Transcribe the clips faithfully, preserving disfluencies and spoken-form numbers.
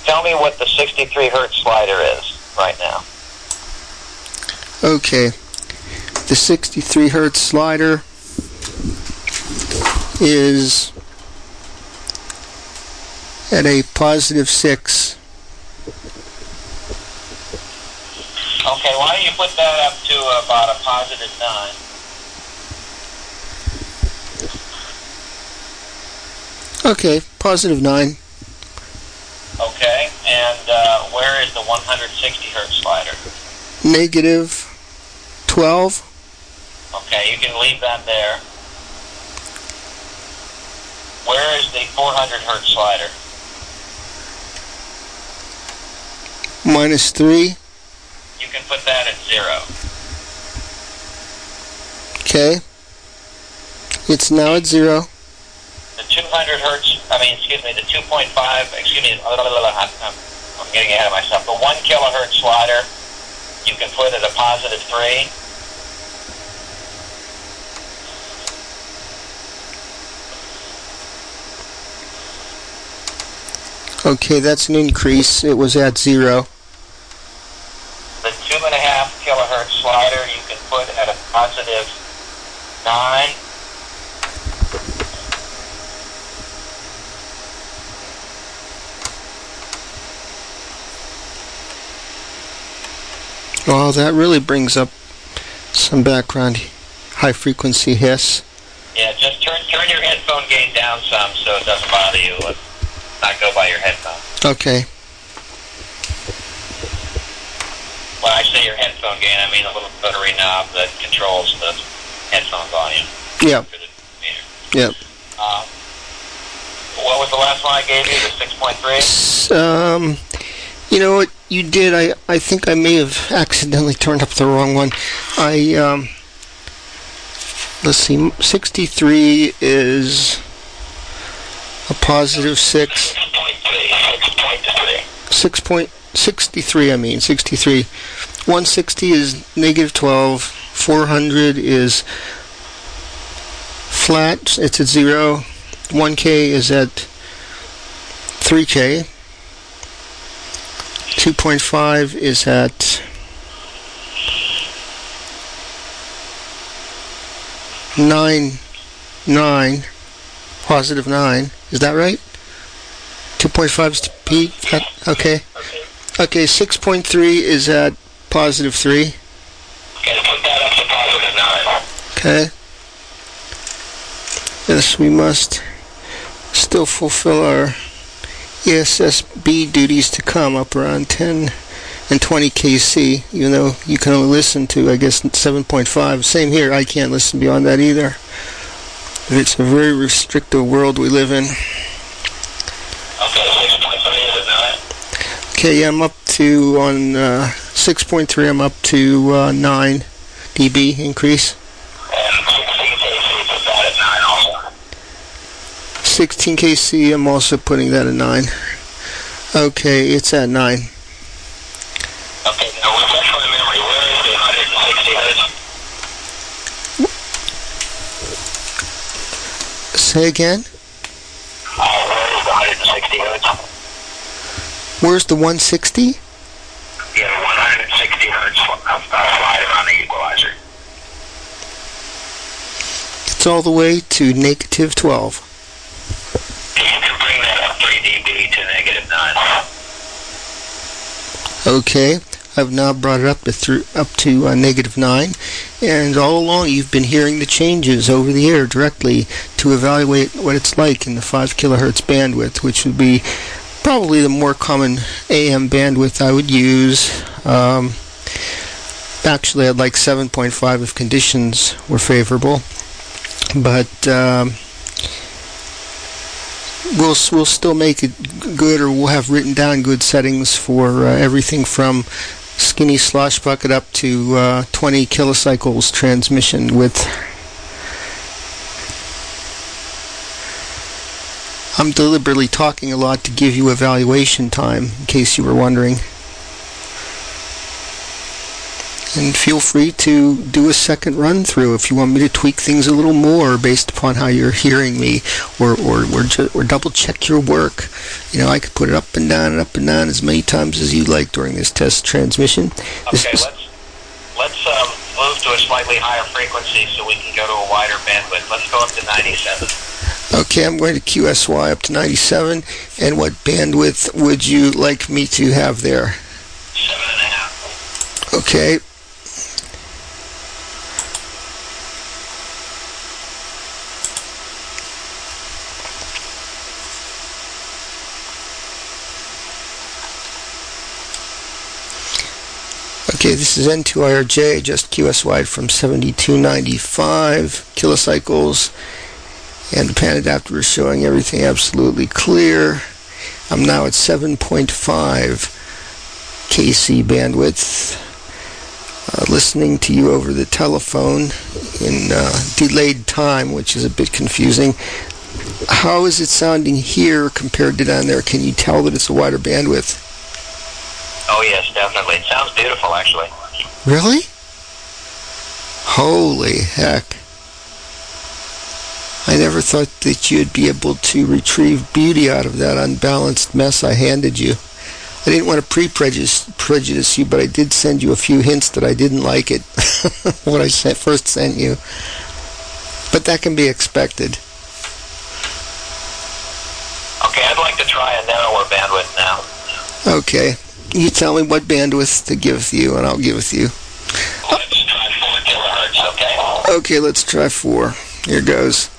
tell me what the sixty-three hertz slider is right now. Okay. The sixty-three hertz slider is at a positive six. Okay, why don't you put that up to about a positive nine? Okay, positive nine. Okay, and uh, where is the one hundred sixty hertz slider? Negative twelve. Okay, you can leave that there. Where is the four hundred hertz slider? Minus three. You can put that at zero. Okay. It's now at zero. The two hundred hertz, I mean, excuse me, the two point five, excuse me, I'm, I'm getting ahead of myself. The one kilohertz slider, you can put at a positive three. Okay, that's an increase. It was at zero. The two and a half kilohertz slider, you can put at a positive nine. Well, that really brings up some background high-frequency hiss. Yeah, just turn turn your headphone gain down some so it doesn't bother you. Let's not go by your headphones. Okay. When I say your headphone gain, I mean a little rotary knob that controls the headphone volume. Yep. Yep. Um, what was the last one I gave you, the six point three? Um, you know what you did? I, I think I may have accidentally turned up the wrong one. I, um, let's see, sixty-three is a positive six. six point sixty-three, I mean, sixty-three. one sixty is negative twelve. four hundred is flat, it's at zero. one K is at three K. two point five is at nine, nine, positive nine. Is that right? two point five is to peak. Okay. Okay, six point three is at positive three. Okay, put that up to positive nine. Okay. Yes, we must still fulfill our E S S B duties to come up around ten and twenty K C, even though you can only listen to, I guess, seven point five. Same here, I can't listen beyond that either. It's a very restrictive world we live in. Okay, six point three is at nine. Okay, yeah, I'm up to, on uh, six point three, I'm up to uh, nine D B increase. And sixteen K C, put that at nine also. sixteen K C, I'm also putting that at nine. Okay, it's at nine. Okay, now refresh my memory. Where is the one hundred sixty hertz? Say again? Uh, where is the one hundred sixty hertz? Where's the one sixty? Yeah, the one hundred sixty hertz uh, slider on the equalizer. It's all the way to negative twelve. You can bring that up three D B to negative nine. Okay, I've now brought it up to th up to uh, negative nine, and all along you've been hearing the changes over the air directly to evaluate what it's like in the five kilohertz bandwidth, which would be probably the more common A M bandwidth I would use. Um, actually, I'd like seven point five if conditions were favorable, but um, we'll we'll still make it good, or we'll have written down good settings for uh, everything from skinny slosh bucket up to uh, twenty kilocycles transmission width. I'm deliberately talking a lot to give you evaluation time, in case you were wondering. And feel free to do a second run through if you want me to tweak things a little more based upon how you're hearing me, or or or, ju- or double check your work. You know, I could put it up and down and up and down as many times as you like during this test transmission. This okay, was, let's let's um, move to a slightly higher frequency so we can go to a wider bandwidth. Let's go up to ninety-seven. Okay, I'm going to Q S Y up to ninety-seven. And what bandwidth would you like me to have there? Seven and a half. Okay. Okay, this is N two I R J, just Q S Y from seventy-two ninety-five kilocycles, and the pan adapter is showing everything absolutely clear. I'm now at seven point five K C bandwidth, uh, listening to you over the telephone in uh, delayed time, which is a bit confusing. How is it sounding here compared to down there? Can you tell that it's a wider bandwidth? Oh, yes, definitely. It sounds beautiful, actually. Really? Holy heck. I never thought that you'd be able to retrieve beauty out of that unbalanced mess I handed you. I didn't want to pre-prejudice prejudice you, but I did send you a few hints that I didn't like it, what I sent, first sent you. But that can be expected. Okay, I'd like to try a narrower bandwidth now. Okay. You tell me what bandwidth to give you, and I'll give it to you. Let's try four kilohertz, okay? Okay, let's try four. Here goes.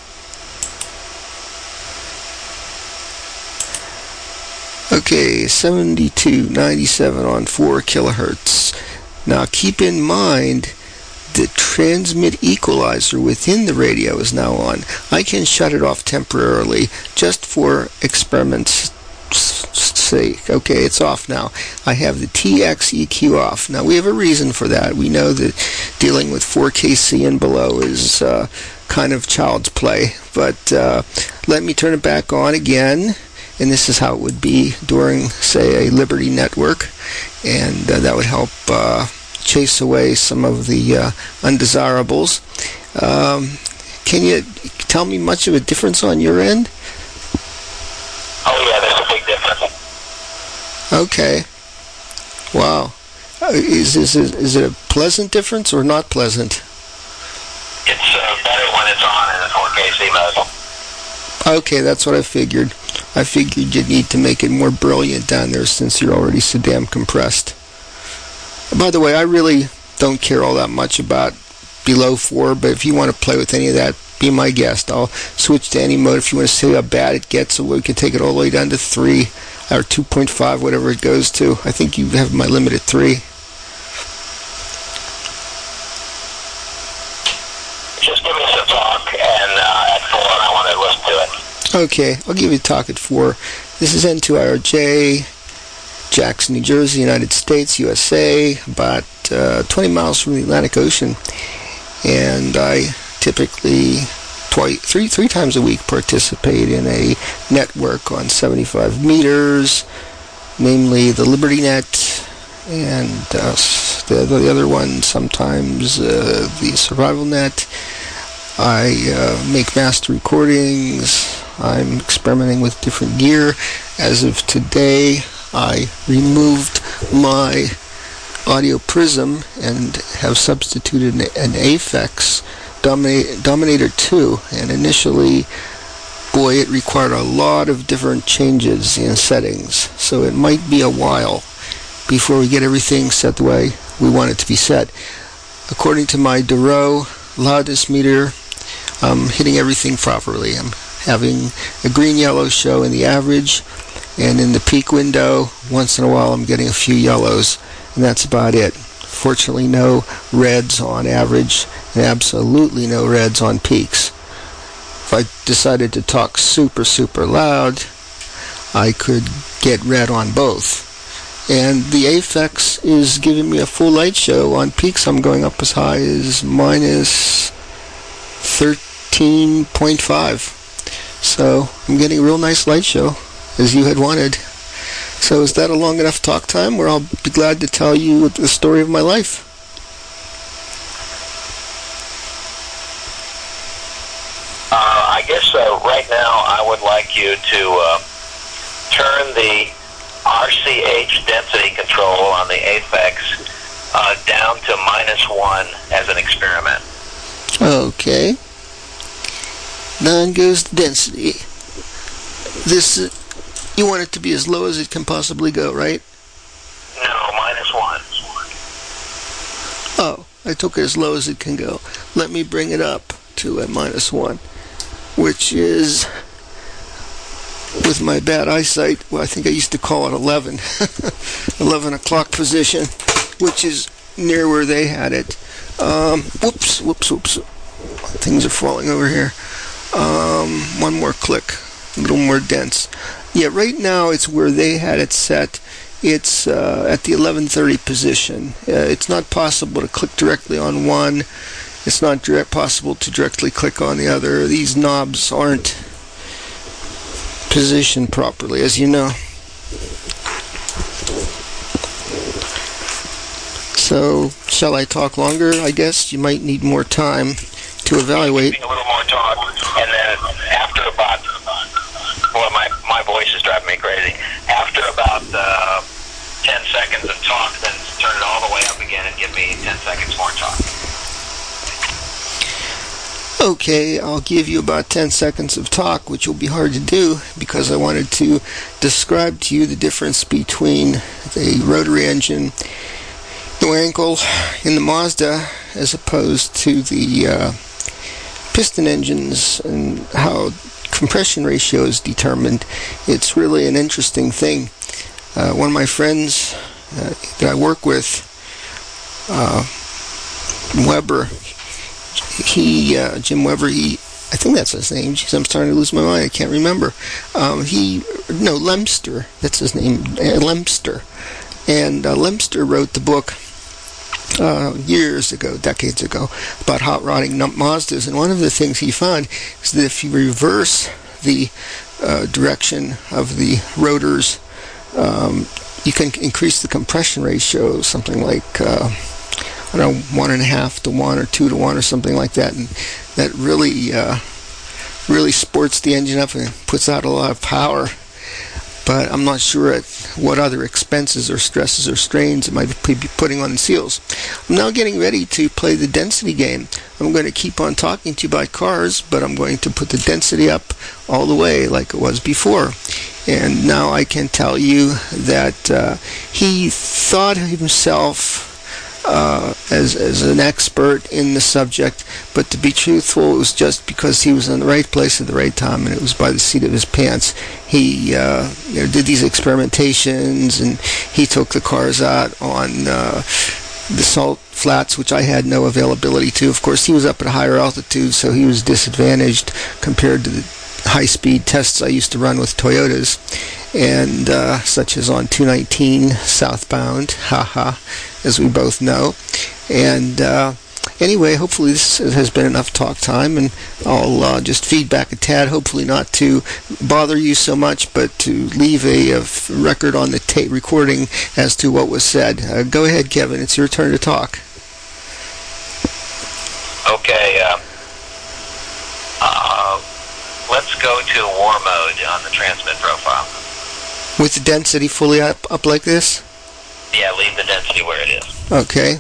Okay, seventy-two ninety-seven on four kilohertz. Now keep in mind the transmit equalizer within the radio is now on. I can shut it off temporarily just for experiments sake. Okay, it's off now. I have the T X E Q off. Now, we have a reason for that. We know that dealing with four K C and below is uh, kind of child's play. But uh, let me turn it back on again. And this is how it would be during, say, a Liberty network. And uh, that would help uh, chase away some of the uh, undesirables. Um, can you tell me much of a difference on your end? Oh, yeah, there's a big difference. Okay. Wow. Uh, is, is, is, is it a pleasant difference or not pleasant? It's uh, better when it's on in the four K C mode. Okay, that's what I figured. I figured you'd need to make it more brilliant down there since you're already so damn compressed. By the way, I really don't care all that much about below four, but if you want to play with any of that, be my guest. I'll switch to any mode if you want to see how bad it gets, so we can take it all the way down to three or two point five, whatever it goes to. I think you have my limit at three. Just give me some talk, and uh, at four, I want to listen to it. Okay, I'll give you a talk at four. This is N two I R J, Jackson, New Jersey, United States, U S A, about uh, twenty miles from the Atlantic Ocean. And I typically twice, three, three times a week participate in a network on seventy-five meters, namely the Liberty Net, and uh, the, the other one, sometimes uh, the Survival Net. I uh, make master recordings. I'm experimenting with different gear. As of today, I removed my Audio Prism and have substituted an, an Aphex Dominator, Dominator two. And initially, boy, it required a lot of different changes in settings. So it might be a while before we get everything set the way we want it to be set. According to my Duro loudness meter, I'm hitting everything properly. I'm having a green-yellow show in the average, and in the peak window, once in a while I'm getting a few yellows, and that's about it. Fortunately, no reds on average, and absolutely no reds on peaks. If I decided to talk super, super loud, I could get red on both. And the Aphex is giving me a full light show. On peaks, I'm going up as high as minus thirteen point five. So I'm getting a real nice light show, as you had wanted. So is that a long enough talk time where I'll be glad to tell you the story of my life? So right now, I would like you to uh, turn the R C H density control on the Aphex uh, down to minus one as an experiment. Okay. Nine goes the density. This, uh, you want it to be as low as it can possibly go, right? No, minus one. Oh, I took it as low as it can go. Let me bring it up to a minus one, which is, with my bad eyesight, well, I think I used to call it eleven. eleven o'clock position, which is near where they had it. Um, whoops, whoops, whoops. Things are falling over here. Um, one more click, a little more dense. Yeah, right now it's where they had it set. It's uh, at the eleven thirty position. Uh, it's not possible to click directly on one. It's not direct possible to directly click on the other. These knobs aren't positioned properly, as you know. So, shall I talk longer? I guess you might need more time to evaluate. A little more talk, and then after about, boy, my, my voice is driving me crazy. After about uh, ten seconds of talk, then turn it all the way up again and give me ten seconds more talk. Okay, I'll give you about ten seconds of talk, which will be hard to do because I wanted to describe to you the difference between the rotary engine, the Wankel in the Mazda, as opposed to the uh, piston engines and how compression ratio is determined. It's really an interesting thing. Uh, one of my friends uh, that I work with, uh, Weber, he, uh, Jim Weber, he, I think that's his name. Jeez, I'm starting to lose my mind. I can't remember. Um, he, no, Lemster, that's his name, uh, Lemster. And uh, Lemster wrote the book Uh, years ago, decades ago, about hot rodding Mazdas, and one of the things he found is that if you reverse the uh, direction of the rotors, um, you can increase the compression ratio, something like uh, I don't know, one and a half to one or two to one or something like that, and that really, uh, really sports the engine up and puts out a lot of power. But I'm not sure at what other expenses or stresses or strains it might be putting on the seals. I'm now getting ready to play the density game. I'm going to keep on talking to you about cars, but I'm going to put the density up all the way like it was before. And now I can tell you that uh, he thought himself Uh, as as an expert in the subject, but to be truthful, it was just because he was in the right place at the right time, and it was by the seat of his pants. He uh, you know, did these experimentations, and he took the cars out on uh, the salt flats, which I had no availability to. Of course, he was up at a higher altitude, so he was disadvantaged compared to the high-speed tests I used to run with Toyotas, and uh, such as on two nineteen southbound, haha, as we both know. And uh, anyway, hopefully this has been enough talk time, and I'll uh, just feedback a tad, hopefully not to bother you so much, but to leave a, a record on the tape recording as to what was said. Uh, go ahead, Kevin. It's your turn to talk. Okay. Uh, uh, let's go to war mode on the transmit profile. With the density fully up, up like this? Yeah, leave the density where it is. Okay.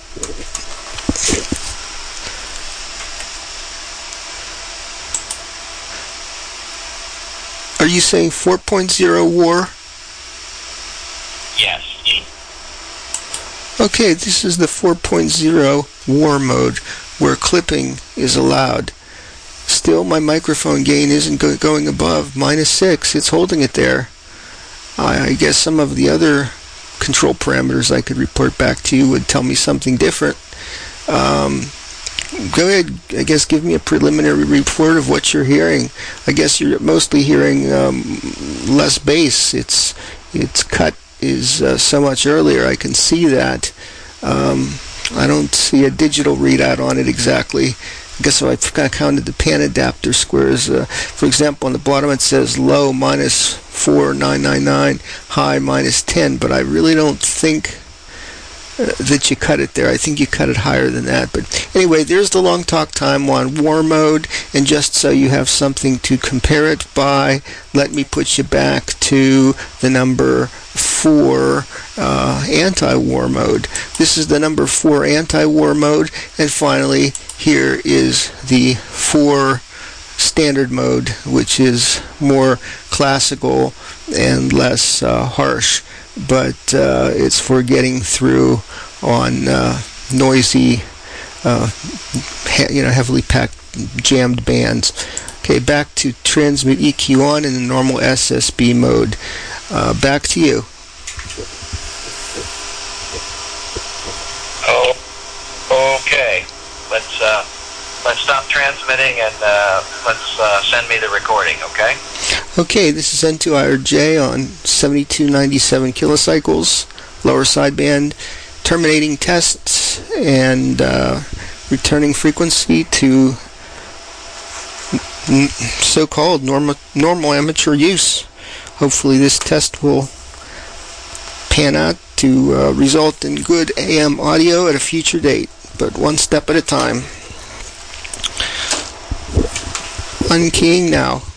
Are you saying four point oh war? Yes. Okay, this is the four point oh war mode, where clipping is allowed. Still, my microphone gain isn't go going above minus six. It's holding it there. I, I guess some of the other control parameters I could report back to you would tell me something different. Um, go ahead, I guess give me a preliminary report of what you're hearing. I guess you're mostly hearing um, less bass. It's, its cut is uh, so much earlier. I can see that. Um, I don't see a digital readout on it exactly. I guess if I've kind of counted the pan adapter squares, uh, for example, on the bottom it says low minus four nine nine nine, high minus ten, but I really don't think uh, that you cut it there. I think you cut it higher than that. But anyway, there's the long talk time on war mode. And just so you have something to compare it by, let me put you back to the number four uh, anti-war mode. This is the number four anti-war mode. And finally, here is the four standard mode, which is more classical and less uh, harsh, but uh, it's for getting through on uh, noisy, uh, he- you know, heavily packed, jammed bands. Okay, back to transmit E Q on in the normal S S B mode. Uh, back to you. Oh, okay. Let's uh, let's stop transmitting and uh, let's uh, send me the recording. Okay. Okay, this is N two I R J on seventy-two ninety-seven kilocycles, lower sideband, terminating tests and uh, returning frequency to n- so-called normal normal amateur use. Hopefully, this test will pan out to uh, result in good A M audio at a future date, but one step at a time. Unkeying now.